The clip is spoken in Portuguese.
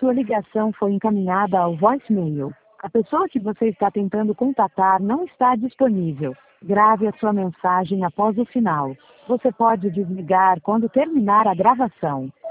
Sua ligação foi encaminhada ao voicemail. A pessoa que você está tentando contatar não está disponível. Grave a sua mensagem após o sinal. Você pode desligar quando terminar a gravação.